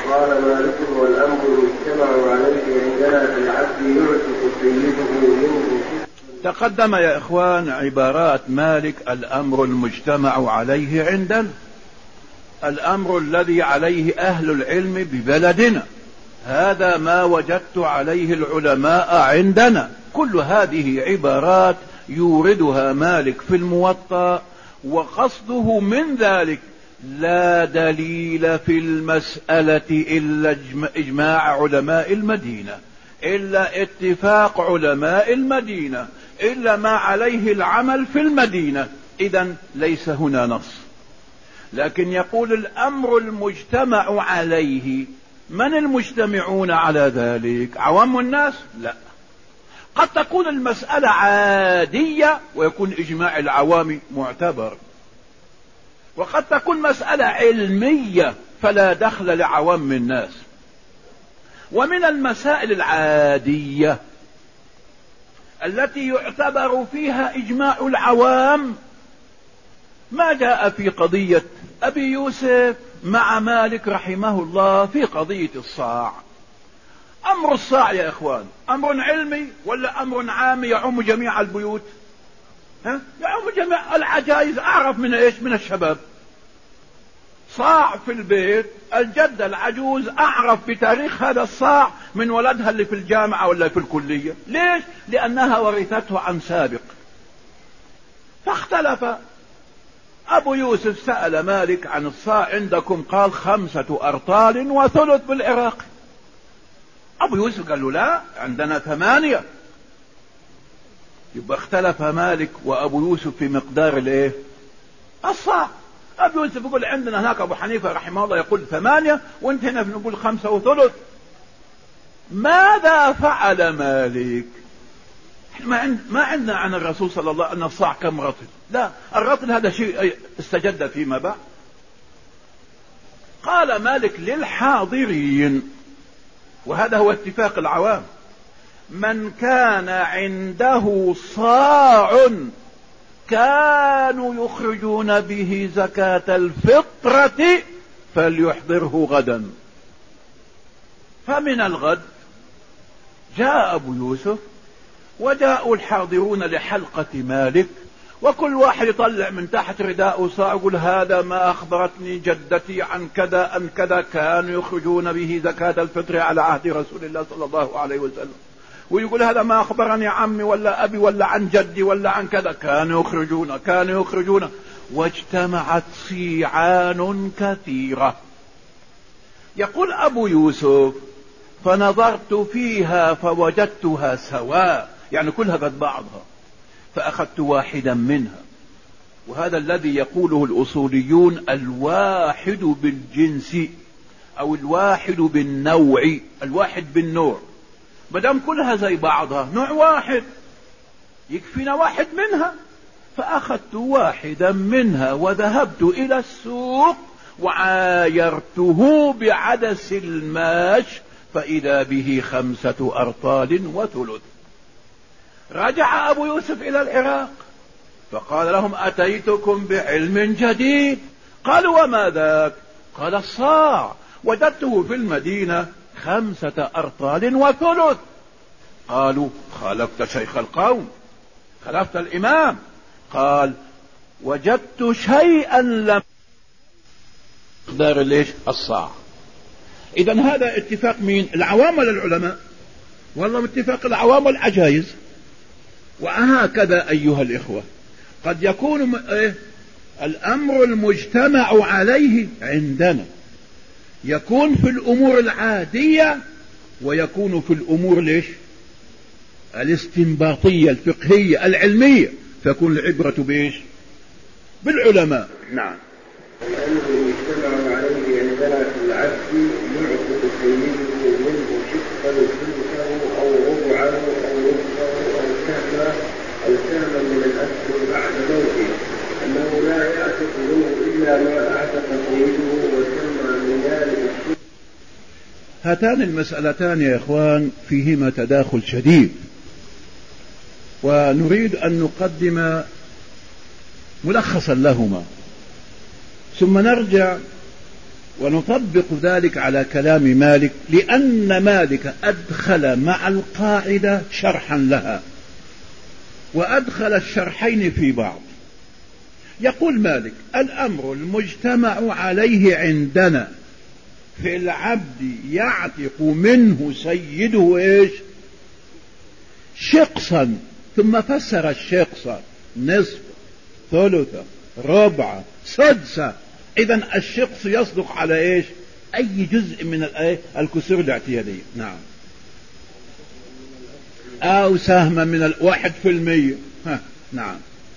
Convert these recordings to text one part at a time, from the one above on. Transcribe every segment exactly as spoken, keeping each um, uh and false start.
قال مالك والأمر يجتمع عليه عندنا في العبد يعتق سيده منه. تقدم يا إخوان عبارات مالك: الأمر المجتمع عليه عندنا، الأمر الذي عليه أهل العلم ببلدنا، هذا ما وجدت عليه العلماء عندنا. كل هذه عبارات يوردها مالك في الموطأ، وقصده من ذلك لا دليل في المسألة إلا إجماع علماء المدينة، إلا اتفاق علماء المدينة، إلا ما عليه العمل في المدينة. إذن ليس هنا نص. لكن يقول الأمر المجتمع عليه، من المجتمعون على ذلك؟ عوام الناس؟ لا، قد تكون المسألة عادية ويكون إجماع العوام معتبر، وقد تكون مسألة علمية فلا دخل لعوام الناس. ومن المسائل العادية التي يعتبر فيها إجماع العوام ما جاء في قضية أبي يوسف مع مالك رحمه الله في قضية الصاع. أمر الصاع يا إخوان أمر علمي ولا أمر عام يعم جميع البيوت؟ ها؟ يعم جميع العجائز. أعرف من إيش؟ من الشباب. صاع في البيت، الجدة العجوز أعرف بتاريخ هذا الصاع من ولدها اللي في الجامعة ولا في الكلية. ليش؟ لأنها ورثته عن سابق. فاختلف. أبو يوسف سأل مالك عن الصاع عندكم، قال خمسة أرطال وثلث بالعراق. أبو يوسف قال له لا، عندنا ثمانية. يبقى اختلف مالك وأبو يوسف في مقدار الايه؟ الصاع. أبو يوسف يقول عندنا هناك أبو حنيفة رحمه الله يقول ثمانية، وانت هنا نقول خمسة وثلث. ماذا فعل مالك؟ ما, عند ما عندنا عن الرسول صلى الله عليه وسلم أن الصاع كم رطل. لا، الرطل هذا شيء استجد فيما بعد. قال مالك للحاضرين، وهذا هو اتفاق العوام: من كان عنده صاع كانوا يخرجون به زكاة الفطرة فليحضره غدا. فمن الغد جاء أبو يوسف وجاءوا الحاضرون لحلقة مالك، وكل واحد يطلع من تحت رداء صاع يقول هذا ما أخبرتني جدتي عن كذا أن كذا كانوا يخرجون به زكاة الفطر على عهد رسول الله صلى الله عليه وسلم، ويقول هذا ما أخبرني عمي ولا أبي ولا عن جدي ولا عن كذا كانوا يخرجون كانوا يخرجون واجتمعت صيعان كثيرة. يقول أبو يوسف فنظرت فيها فوجدتها سواء، يعني كلها قد بعضها، فأخذت واحدا منها. وهذا الذي يقوله الأصوليون الواحد بالجنس أو الواحد بالنوع، الواحد بالنوع. مدام كلها زي بعضها نوع واحد يكفينا واحد منها. فأخذت واحدا منها وذهبت إلى السوق وعايرته بعدس الماش فإذا به خمسة أرطال وثلث. رجع أبو يوسف إلى العراق فقال لهم أتيتكم بعلم جديد. قالوا وما ذاك؟ قال الصاع وجدته في المدينة خمسة أرطال وثلث. قالوا خالفت شيخ القوم، خالفت الإمام. قال وجدت شيئا لم يقدر ليش الصاع. إذن هذا اتفاق مين؟ العوام ولا العلماء؟ والله اتفاق العوام والعجائز. وهكذا أيها الإخوة قد يكون إيه؟ الأمر المجتمع عليه عندنا يكون في الأمور العادية ويكون في الأمور ليش الاستنباطية الفقهية العلمية، فيكون العبرة بإيش؟ بالعلماء. نعم. الأمر المجتمع عليه عندنا في العبد يعتق سيده منه شقا ثلثه أو ربعه أو نصفه أو سهما أو سهما من الأسر بعد موته، أنه لا يعتق منه إلا ما أعتق سيده وسمى من ذلك الشق. هاتان المسألتان يا إخوان فيهما تداخل شديد، ونريد أن نقدم ملخصا لهما ثم نرجع ونطبق ذلك على كلام مالك، لأن مالك أدخل مع القاعدة شرحا لها، وأدخل الشرحين في بعض. يقول مالك: الأمر المجتمع عليه عندنا في العبد يعتق منه سيده إيش؟ شقصا. ثم فسر الشقص نصف، ثلثة، ربع، سدسة. إذن الشقص يصدق على إيش؟ أي جزء من الكسور الاعتيادية. نعم. أو سهما من الواحد في المية. ها. نعم.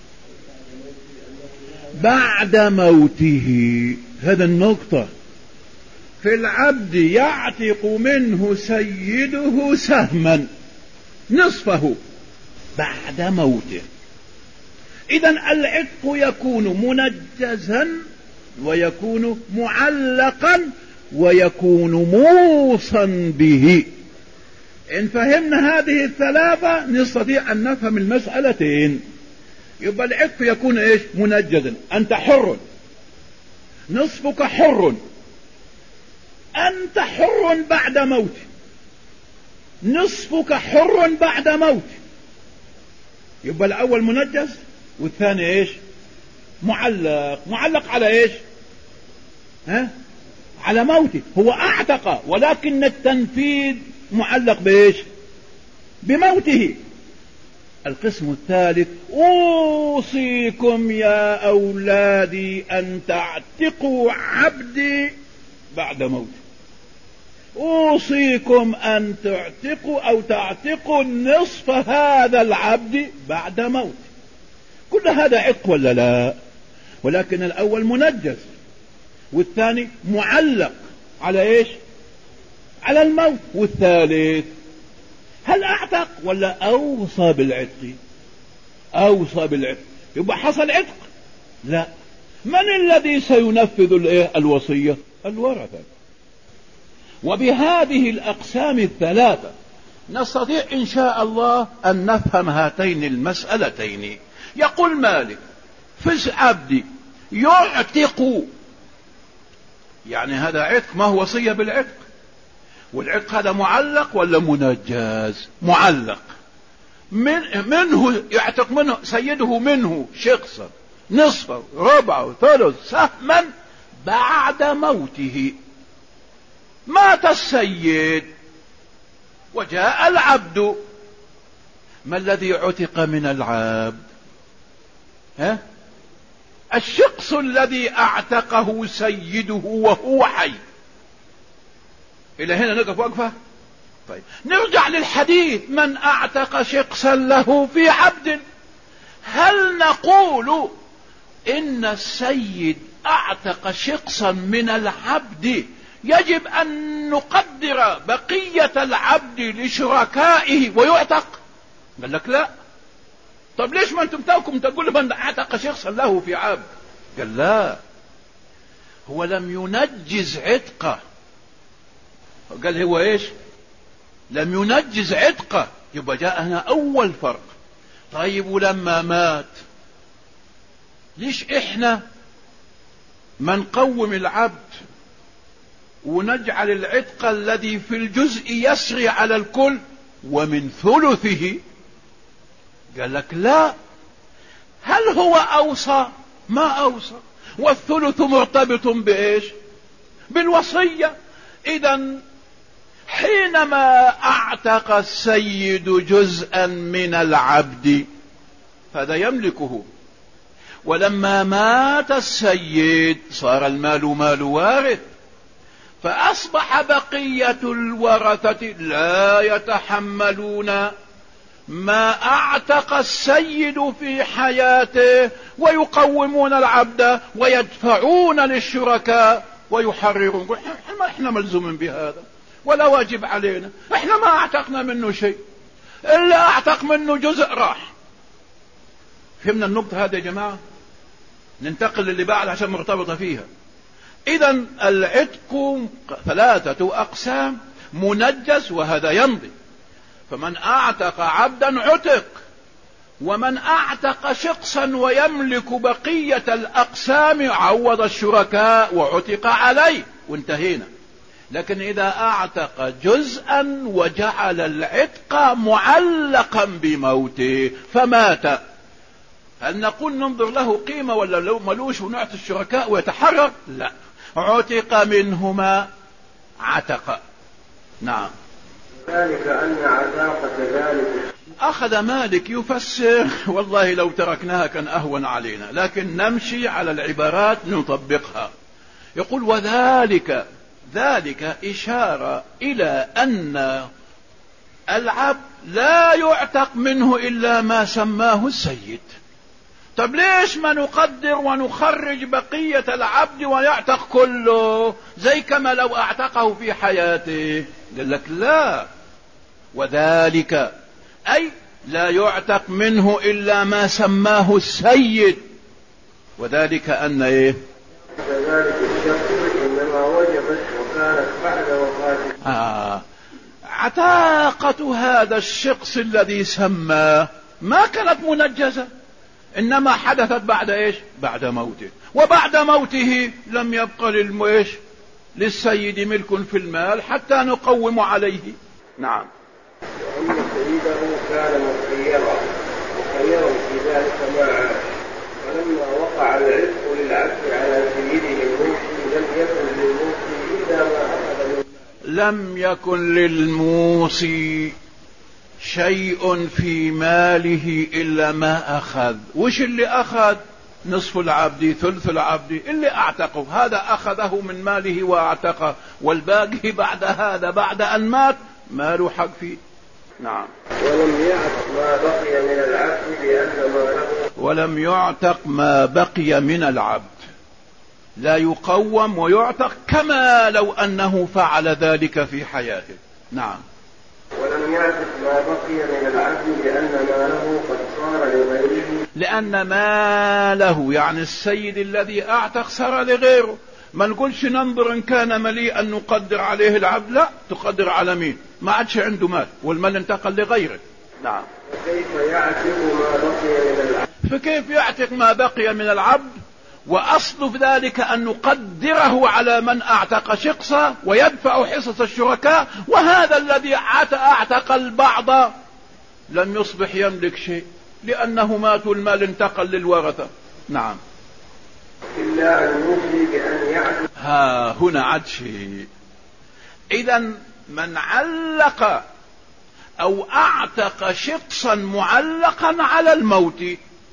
بعد موته. هذا النقطة. في العبد يعتق منه سيده سهما نصفه بعد موته. إذن العتق يكون منجزا، ويكون معلقا، ويكون موصا به. إن فهمنا هذه الثلاثة نستطيع أن نفهم المسألتين. يبقى العتق يكون إيش؟ منجزا، أنت حر، نصفك حر، أنت حر بعد موت، نصفك حر بعد موت. يبقى الأول منجز والثاني إيش؟ معلق. معلق على إيش؟ ها؟ على موته. هو أعتق، ولكن التنفيذ معلق بإيش؟ بموته. القسم الثالث: أوصيكم يا أولادي أن تعتقوا عبدي بعد موته. أوصيكم أن تعتقوا أو تعتقوا نصف هذا العبد بعد موته. كل هذا عتق ولا لا؟ ولكن الأول منجز، والثاني معلق على إيش؟ على الموت. والثالث هل أعتق ولا أوصى بالعتق؟ أوصى بالعتق. يبقى حصل عتق؟ لا. من الذي سينفذ الوصية؟ الورثة. وبهذه الأقسام الثلاثة نستطيع إن شاء الله أن نفهم هاتين المسألتين. يقول مالك: في العبد يعتق، يعني هذا عتق، ما هو وصية بالعتق. والعتق هذا معلق ولا منجز؟ معلق. من منه يعتق منه سيده منه شقصا، نصفا، ربعا، ثلث، سهما بعد موته. مات السيد وجاء العبد، ما الذي عتق من العبد؟ ها؟ الشقص الذي اعتقه سيده وهو حي. الى هنا نقف وقفة. طيب نرجع للحديث: من اعتق شقصا له في عبد. هل نقول ان السيد اعتق شقصا من العبد يجب ان نقدر بقية العبد لشركائه ويعتق؟ قال لك لا. طب ليش ما انتم توكم تقول من اعتق شخصا له في عبد؟ قال لا، هو لم ينجز عتقه. قال هو ايش؟ لم ينجز عتقه. يبقى جاء هنا اول فرق. طيب ولما مات ليش احنا ما نقوم العبد ونجعل العتق الذي في الجزء يسري على الكل ومن ثلثه؟ قال لك لا. هل هو اوصى؟ ما اوصى. والثلث مرتبط بايش؟ بالوصية. اذا حينما اعتق السيد جزءا من العبد هذا يملكه، ولما مات السيد صار المال مال وارث، فاصبح بقية الورثة لا يتحملون ما اعتق السيد في حياته، ويقومون العبد ويدفعون للشركاء ويحررون. احنا ملزومين بهذا ولا واجب علينا، احنا ما اعتقنا منه شيء، الا اعتق منه جزء راح. فهمنا النقطة هذه يا جماعة؟ ننتقل للي بعد عشان مرتبطة فيها. اذا العتق ثلاثة اقسام: منجز وهذا يمضي، فمن اعتق عبدا عتق، ومن اعتق شخصا ويملك بقية الاقسام عوض الشركاء وعتق عليه وانتهينا. لكن إذا أعتق جزءا وجعل العتق معلقا بموته فمات، هل نقول ننظر له قيمة ولا لو ملوش ونعطي الشركاء ويتحرر؟ لا، عتق منهما عتق. نعم. ذلك أن عتاقة ذلك. أخذ مالك يفسر، والله لو تركناها كان أهون علينا، لكن نمشي على العبارات نطبقها. يقول وذلك، ذلك إشارة إلى أن العبد لا يعتق منه إلا ما سماه السيد. طب ليش ما نقدر ونخرج بقية العبد ويعتق كله زي كما لو اعتقه في حياته؟ قال لك لا، وذلك أي لا يعتق منه إلا ما سماه السيد. وذلك أن إيه؟ كذلك الشخص إنما وجبت وكانت بعد وفاته. آه. عتاقة هذا الشخص الذي سماه ما كانت منجزة، إنما حدثت بعد إيش؟ بعد موته. وبعد موته لم يبقى للمويش للسيد ملك في المال حتى نقوم عليه. نعم. وأن سيده كان مخيرا مخيرا في ذلك ما عاش، ولما وقع العتق للعبد على سيده الموصي لم يكن للموصي إلا ما أخذ منه. لم يكن للموصي شيء في ماله إلا ما أخذ. وش اللي أخذ؟ نصف العبد، ثلث العبد اللي أعتقه، هذا أخذه من ماله وأعتقه، والباقي بعد هذا بعد أن مات ما له حق فيه. نعم. ولم يعتق ما بقي من العبد لأن ما له ولم يعتق ما بقي من العبد، لا يقوم ويعتق كما لو أنه فعل ذلك في حياته. نعم. ولم يعتق ما بقي من العبد لأن ما له قد صار لغيره، لأن ما له يعني السيد الذي أعتق صار لغيره. ما نقولش ننظر إن كان مليئا نقدر عليه العبد، لا، تقدر على مين؟ ما عادش عنده مال والمال انتقل لغيره. نعم. فكيف يعتق ما بقي من العبد؟ فكيف يعتق ما بقي من العبد؟ وأصل في ذلك أن نقدره على من أعتق شخصا ويدفع حصص الشركاء، وهذا الذي أعتق البعض لم يصبح يملك شيء لأنه مات والمال انتقل للورثة. نعم. إلا أن يوصي بأن يعتق. ها هنا عد شيء. إذن من علق أو أعتق شخصا معلقا على الموت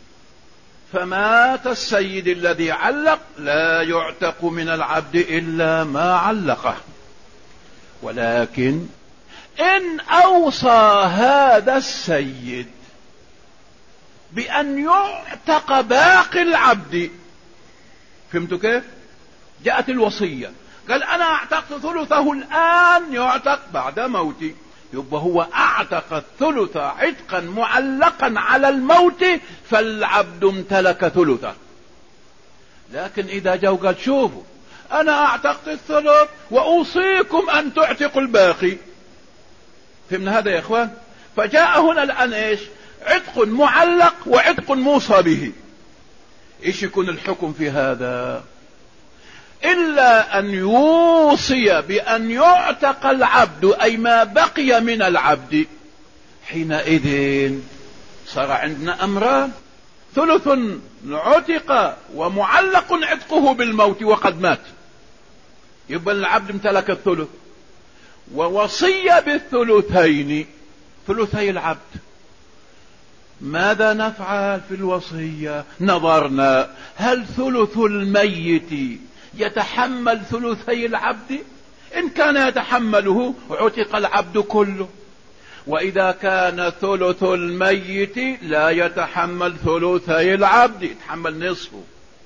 فمات السيد الذي علق، لا يعتق من العبد إلا ما علقه. ولكن إن أوصى هذا السيد بأن يعتق باقي العبد، فهمتوا كيف؟ جاءت الوصية، قال أنا اعتقت ثلثه الآن يعتق بعد موتي، يبقى هو اعتق الثلث عتقا معلقا على الموت فالعبد امتلك ثلثه. لكن اذا جو قال شوفوا انا اعتقت الثلث واوصيكم ان تعتقوا الباقي، فهمنا هذا يا اخوان؟ فجاء هنا الان ايش؟ عتق معلق وعتق موصى به. ايش يكون الحكم في هذا؟ إلا أن يوصي بأن يعتق العبد أي ما بقي من العبد. حينئذ صار عندنا أمران، ثلث عتق ومعلق عتقه بالموت وقد مات، يبقى العبد امتلك الثلث، ووصي بالثلثين ثلثي العبد. ماذا نفعل في الوصية؟ نظرنا هل ثلث الميت يتحمل ثلثي العبد؟ إن كان يتحمله عتق العبد كله، وإذا كان ثلث الميت لا يتحمل ثلثي العبد، يتحمل نصفه،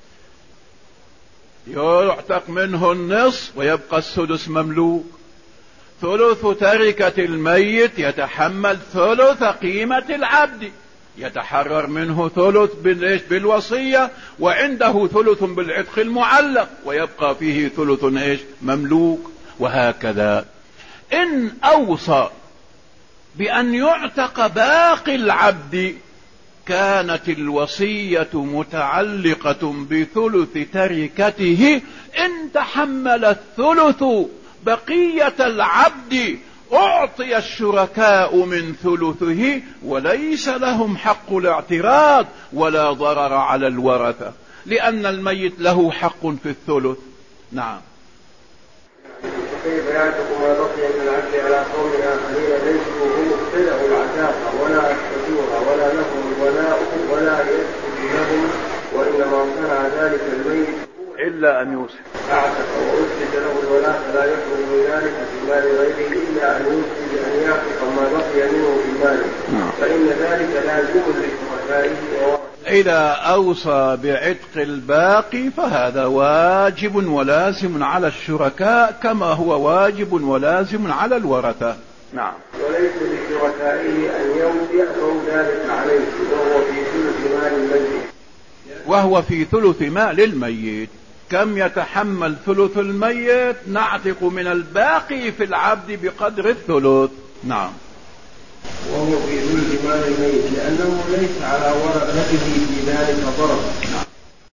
يعتق منه النصف ويبقى السدس مملوك. ثلث تركة الميت يتحمل ثلث قيمة العبد، يتحرر منه ثلث بالوصية وعنده ثلث بالعتق المعلق ويبقى فيه ثلث ايش؟ مملوك. وهكذا إن أوصى بأن يعتق باقي العبد كانت الوصية متعلقة بثلث تركته إن تحمل الثلث بقية العبد أعطي الشركاء من ثلثه وليس لهم حق الاعتراض ولا ضرر على الورثة، لأن الميت له حق في الثلث. نعم. كيف يعتق ما بقي من العبد على قوم آخرين ليسوا هم ابتدأوا العتاق ولا أشهدوها ولا لهم ولاء ولا يسجد لهم، وإنما صنع ذلك الميت إلا أن يوسف أعتق وأسجد له الولاء فلا يخرج من ذلك في مال غيره إلا أن يوسف أن يعتق ما بقي منه في ماله، فإن ذلك لازم لشركائه. إذا أوصى بعتق الباقي فهذا واجب ولازم على الشركاء كما هو واجب ولازم على الورثة. نعم. وليس لشركائه أن يأخذوا ذلك عليه وهو في ثلث مال الميت. وهو في ثلث مال الميت. كم يتحمل ثلث الميت؟ نعتق من الباقي في العبد بقدر الثلث. نعم. وهو في ثلث مال الميت لأنه ليس على ورثته في ذلك ضرر.